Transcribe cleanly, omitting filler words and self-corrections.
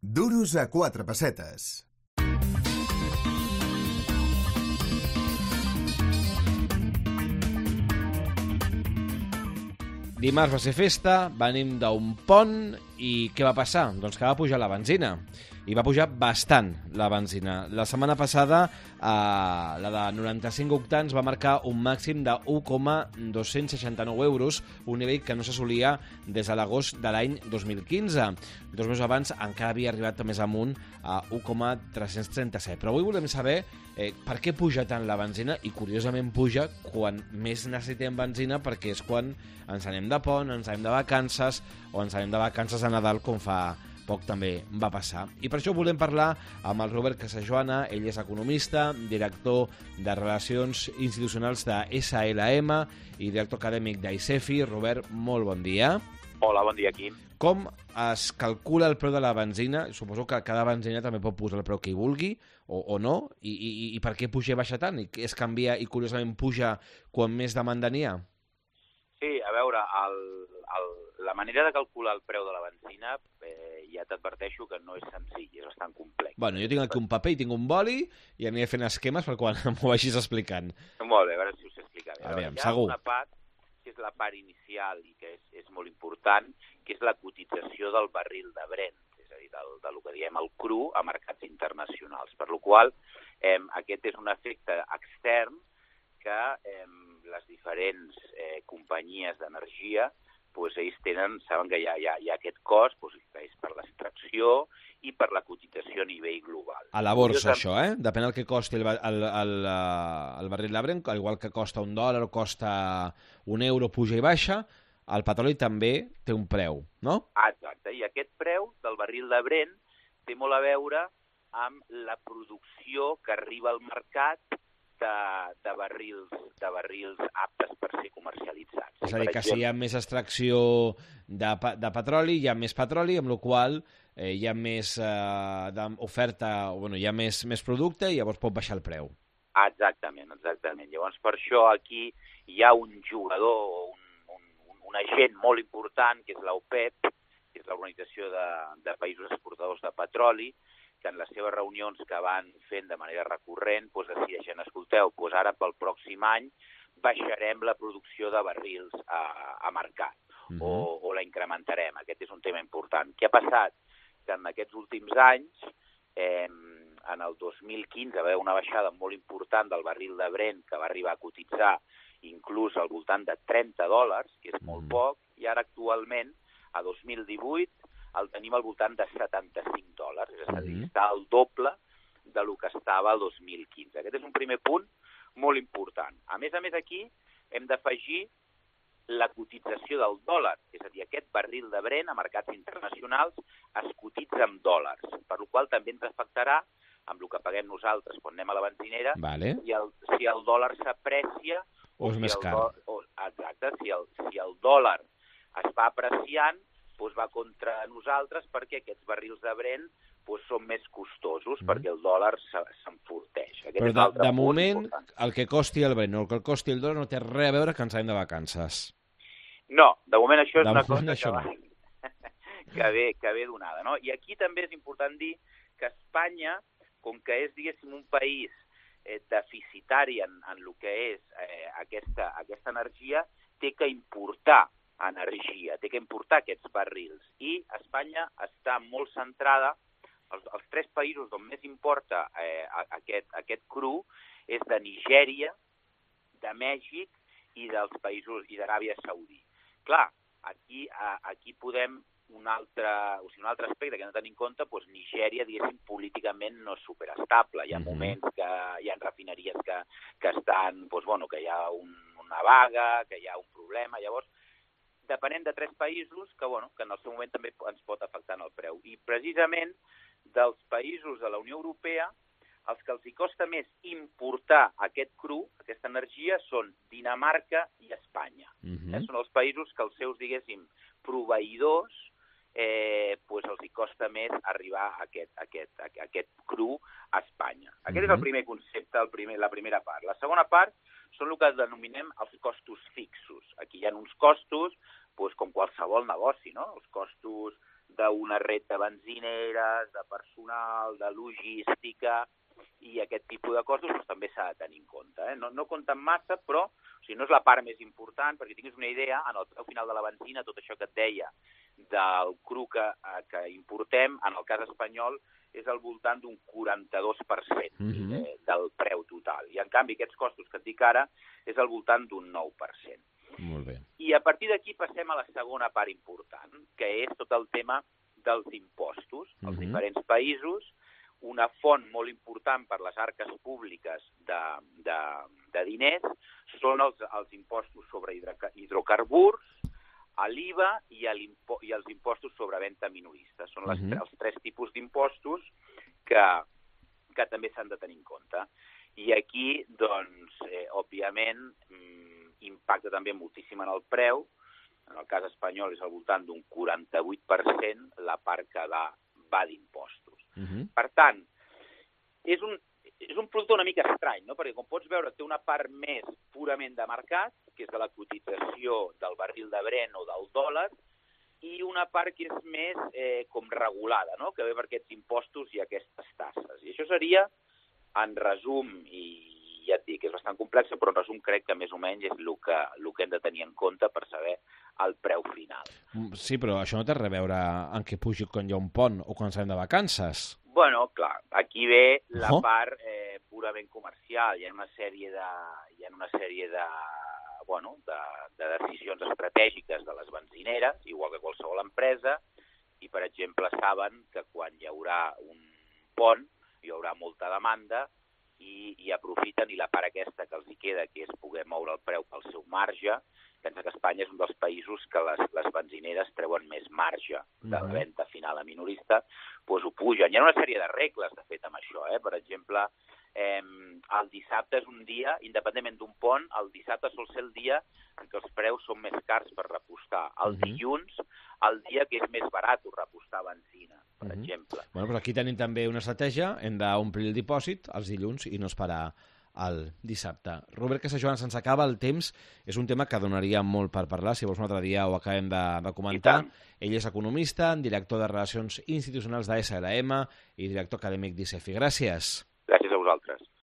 Duros a 4 pessetes. Dimarts va ser festa, venim d'un pont i què va passar? Doncs que va pujar la benzina. I va pujar bastant la benzina. La setmana passada la de 95 octans va marcar un màxim de 1,269 euros, un nivell que no s'assolia des de l'agost de l'any 2015. 2 mesos abans encara havia arribat més amunt a 1,337. Però avui volem saber per què puja tant la benzina, i curiosament puja quan més necessitem benzina, perquè és quan ens anem de pont, ens anem de vacances o ens anem de vacances a Nadal, com fa poc també va passar. I per això volem parlar amb el Robert Casajoana. Ell és economista, director de Relacions Institucionals de SLM i director acadèmic d'ICEFI. Robert, molt bon dia. Hola, bon dia, Quim. Com es calcula el preu de la benzina? Suposo que cada benzina també pot posar el preu que hi vulgui, o no? I per què puja i baixa tant? I es canvia i curiosament puja quan més demanda n'hi ha? Sí, a veure, la manera de calcular el preu de la benzina ja t'adverteixo que no és senzill, és bastant complex. Bueno, jo tinc aquí un paper i tinc un boli i aniré fent esquemes per quan m'ho vagis explicant. Molt bé, a veure si us explica bé. Aviam, hi ha segur. una part, que és la part inicial i que és molt important, que és la cotització del barril de Brent, és a dir, del que diem el cru a mercats internacionals. Per la qual aquest és un efecte extern que les diferents companyies d'energia, ells saben que hi ha aquest cost, que és per l'extracció i per la cotització a nivell global. A la borsa, això, Depèn del que costi el barril de Brent, igual que costa $1 o costa €1, puja i baixa, el petroli també té un preu, no? Exacte, i aquest preu del barril de Brent té molt a veure amb la producció que arriba al mercat de barrils aptes per ser comercialitzats. És a dir, que si hi ha més extracció de petroli, hi ha més petroli, amb la qual hi ha més oferta, hi ha més producte i llavors pot baixar el preu. Exactament. Llavors, per això aquí hi ha un jugador, un agent molt important, que és l'OPEP, que és l'Organització de Països Exportadors de Petroli, que en les seves reunions que van fent de manera recurrent decideixen, escolteu, ara pel pròxim any baixarem la producció de barrils a mercat o la incrementarem. Aquest és un tema important. Què ha passat? Que en aquests últims anys, en el 2015, va haver una baixada molt important del barril de Brent, que va arribar a cotitzar inclús al voltant de $30, que és molt poc, i ara actualment, a 2018, el tenim al voltant de $75, és a dir, està al doble de lo que estava el 2015. Aquest és un primer punt molt important. A més, aquí hem d'afegir la cotització del dòlar, és a dir, aquest barril de Brent a mercats internacionals es cotitza en dòlars, per la qual també ens afectarà amb el que paguem nosaltres quan anem a la benzinera, si el dòlar s'aprecia o és més car. Exacte, si el dòlar es va apreciant, va contra nosaltres perquè aquests barrils de Brent són més costosos, perquè el dòlar s'enforteix. Però de moment, el que costi el Brent o el que costi el dòlar no té res a veure que ens anem de vacances. No, de moment això és una cosa que ve donada, no? I aquí també és important dir que Espanya, com que és, diguéssim, un país deficitari en el que és aquesta energia, té que importar energia, té que importar aquests barrils. I Espanya està molt centrada, els 3 països on més importa aquest cru és de Nigèria, de Mèxic i dels països i d'Aràbia Saudí. Clar, aquí podem un altre aspecte que hem de tenir en compte, Nigèria, diguéssim, políticament no és superestable. Hi ha moments que hi ha refineries que estan, que hi ha una vaga, que hi ha un problema. Llavors, depenent de 3 països que en el seu moment també ens pot afectar en el preu. I precisament dels països de la Unió Europea, els que els hi costa més importar aquest cru, aquesta energia, són Dinamarca i Espanya. Són els països que els seus, diguéssim, proveïdors els hi costa més arribar a aquest cru a Espanya. Aquest és el primer concepte, la primera part. La segona part són el que denominem els costos fixos. Aquí hi ha uns costos, com qualsevol negoci, no? Els costos d'una red de benzineres, de personal, de logística, i aquest tipus de costos doncs, també s'ha de tenir en compte. No compten massa, però no és la part més important, perquè tinguis una idea, al final de la benzina, tot això que et deia del cru que importem, en el cas espanyol, és al voltant d'un 42% del preu total. I, en canvi, aquests costos que et dic ara és al voltant d'un 9%. Molt bé. I a partir d'aquí passem a la segona part important, que és tot el tema dels impostos. Els diferents països, una font molt important per les arques públiques de diners són els impostos sobre hidrocarburs, l'IVA i els impostos sobre venda minorista. Són els tres tipus d'impostos que també s'han de tenir en compte. I aquí, doncs, òbviament, impacta també moltíssim en el preu. En el cas espanyol és al voltant d'un 48% la part que va d'impostos. Per tant, és un producte una mica estrany, no? Perquè, com pots veure, té una part més purament de mercat, que és de la cotització del barril de Brent o del dòlar, i una part que és més com regulada, no? Que ve per aquests impostos i aquestes tasses. I això seria, en resum, i ja et dic, és bastant complex, però en resum crec que més o menys és el que hem de tenir en compte per saber el preu final. Sí, però això no té res a veure en què pugi quan hi ha un pont o quan sabem de vacances. Bueno, clar, aquí ve la part purament comercial. Hi ha una sèrie de decisions estratègiques de les benzineres, igual que qualsevol empresa, i, per exemple, saben que quan hi haurà un pont hi haurà molta demanda i aprofiten, i la part aquesta que els hi queda, que és poder moure el preu pel seu marge. Pensa que Espanya és un dels països que les benzineres treuen més marge de la venda final a minorista, doncs ho pugen. Hi ha una sèrie de regles, de fet, amb això. Per exemple, el dissabte és un dia, independentment d'un pont, el dissabte sol ser el dia en què els preus són més cars per repostar. El dilluns, el dia que és més barat repostar benzina, per exemple. Bueno, però aquí tenim també una estratègia, hem d'omplir el dipòsit els dilluns i no esperar el dissabte. Robert Casajoan, se'ns acaba el temps. És un tema que donaria molt per parlar. Si vols un altre dia ho acabem de comentar. Ell és economista, director de Relacions Institucionals de SLM i director acadèmic d'ICEFI. Gràcies. Gràcies a vosaltres.